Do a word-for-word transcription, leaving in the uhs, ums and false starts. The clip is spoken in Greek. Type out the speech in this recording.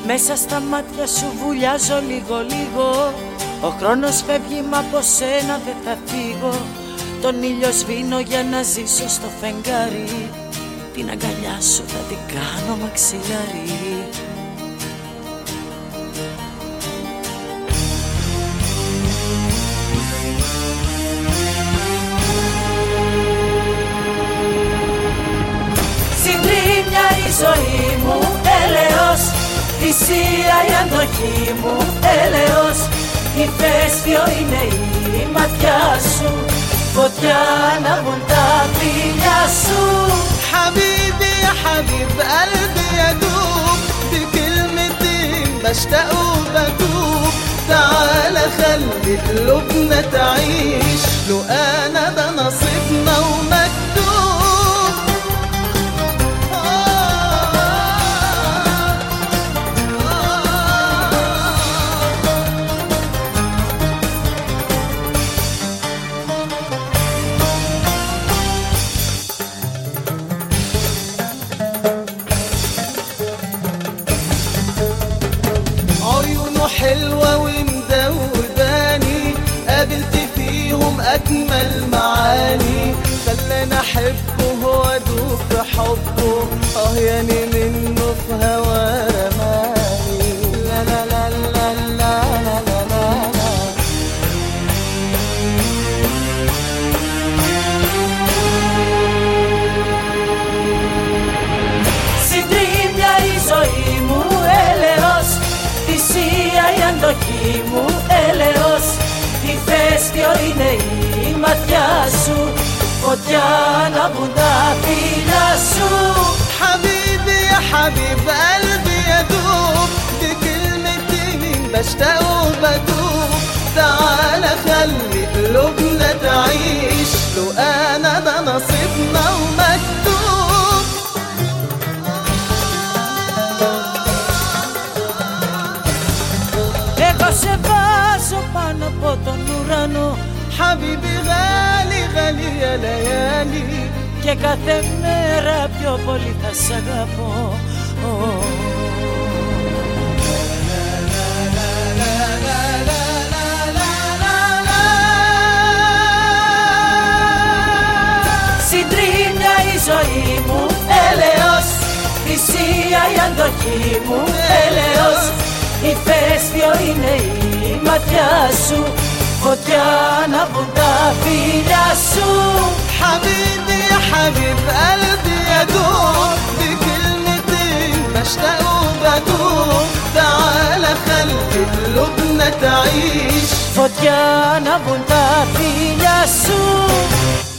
Μέσα στα μάτια σου βουλιάζω λίγο λίγο. Ο χρόνος φεύγει μα από σένα δεν θα φύγω. Τον ήλιο σβήνω για να ζήσω στο φεγγάρι. Την αγκαλιά σου θα την κάνω μαξιλάρι. Συντρίμμια η ζωή μου, έλεος. Θυσία η αντοχή μου, έλεος. Ηφαίστειο είναι η ματιά σου. Φωτιά ανάβουν τα φιλιά σου. حبيبي يا حبيب قلبي يدوب بكلمتين بشتاق وبدوب. تعال خلي قلوبنا تعيش لو انا ده نصيبنا ومكتوب. عيونه حلوة ومدوباني قابلت فيهم أجمل معاني. خلاني أحبه وأدوب في حبه. آه ياني منه في هوا رماني. لا لا لا لا لا لا لا لا لا. Συντρίμμια η ζωή μου, έλεος. Θυσία η αντοχή μου, έλεος. Ηφαίστειο είναι η ματιά σου. Φωτιά ανάβουν τα φιλιά σου. حبيبي يا حبيب قلبي يدوب بكلمتين بشتاق وبدوب. تعال خلي قلوبنا تعيش لو انا ده نصيبنا ومكتوب. Εγώ σε βάζω πάνω από τον ουρανό. حبيبي غالي غالي يا ليالي. Και κάθε μέρα πιο πολύ θα σ' αγαπώ. Συντρίμμια η ζωή μου, έλεος. Θυσία η αντοχή μου, έλεος. Ηφαίστειο είναι η ματιά σου. Φωτιά ανάβουν τα φιλιά σου. حبيبي يا حبيب قلبي يدوب بكلمتين بشتاق وبدوب. تعال خلي قلوبنا تعيش. Φωτιά ανάβουν τα φιλιά σου.